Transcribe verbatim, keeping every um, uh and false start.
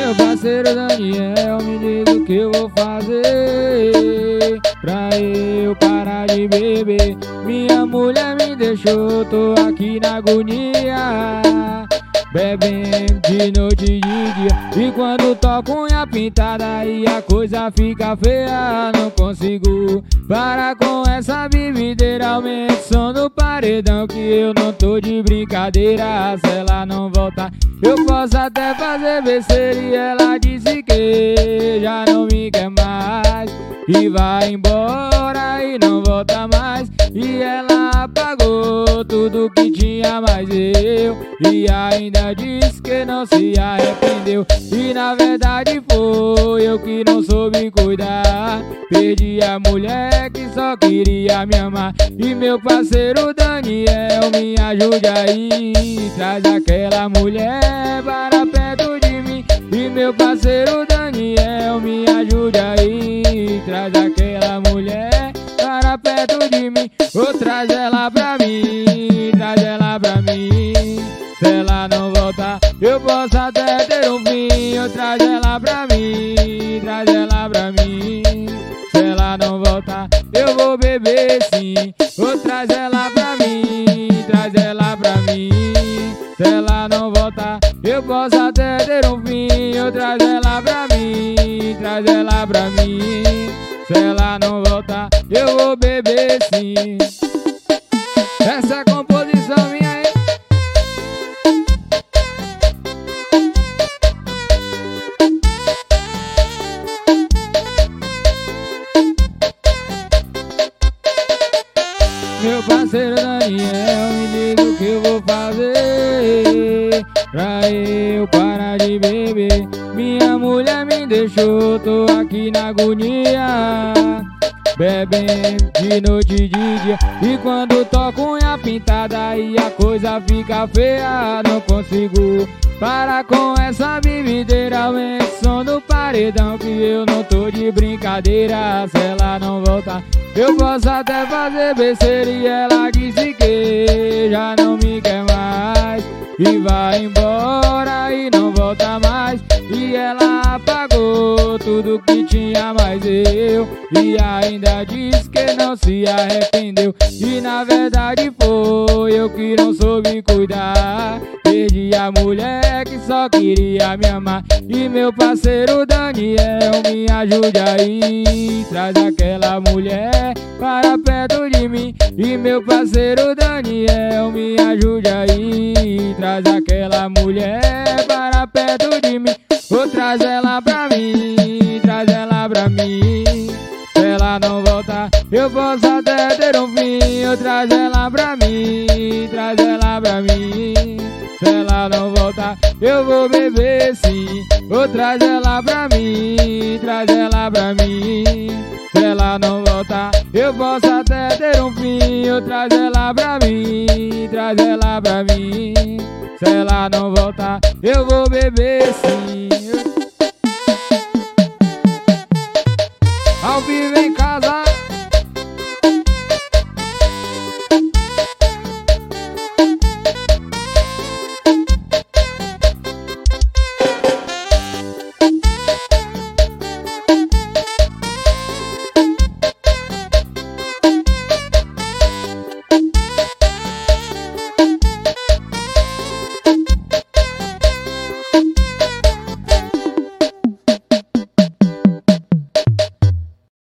Meu parceiro Daniel, me diz o que eu vou fazer pra eu parar de beber. Minha mulher me deixou, tô aqui na agonia, bebendo de noite e de dia. E quando toco unha pintada aí a coisa fica feia. Não consigo parar com essa bebideira. Aumenta o som do paredão que eu não tô de brincadeira. Se ela não voltar eu posso até fazer besteira. E ela disse que já não me quer mais e vai embora e não volta mais. E ela apagou tudo que tinha mais eu, e ainda disse que não se arrependeu. E na verdade foi eu que não soube cuidar. Perdi a mulher que só queria me amar. E meu parceiro Daniel, me ajude aí, traz aquela mulher para perto de mim. E meu parceiro Daniel, me ajude aí, traz aquela mulher para perto de mim. Ou traz ela pra mim, traz ela pra mim. Se ela não voltar eu posso até ter um fim. Ou traz ela pra mim, traz ela pra mim. Se ela não voltar eu vou beber sim. Ou traz ela pra mim, traz ela pra mim. Se ela não voltar eu posso até ter um fim. Ou traz ela pra mim, traz ela pra mim. Se ela não voltar eu vou beber sim. Essa é a composição minha aí. Meu parceiro Daniel, me diz o que eu vou fazer pra eu parar de beber. Minha mulher me deixou, tô aqui na agonia, bebendo de noite e de dia. E quando toco unha pintada aí a coisa fica feia. Não consigo parar com essa bebideira. Aumenta o som do paredão que eu não tô de brincadeira. Se ela não voltar eu posso até fazer besteira. E ela disse que já não me quer mais e vai embora e não volta mais. E ela apagou tudo que tinha mais eu, e ainda disse que não se arrependeu. E na verdade foi eu que não soube cuidar. Perdi a mulher que só queria me amar. E meu parceiro Daniel, me ajude aí, traz aquela mulher para perto de mim. E meu parceiro Daniel, me ajude aí, traz aquela mulher para perto de mim. Ou traz ela pra mim, traz ela pra mim. Se ela não voltar eu posso até ter um fim. Ou traz ela pra mim, traz ela pra mim. Se ela não voltar eu vou beber sim. Ou traz ela pra mim, traz ela pra mim. Se ela não voltar eu posso até ter um fim. Ou traz ela pra mim, traz ela pra mim. Se ela não voltar eu vou beber sim.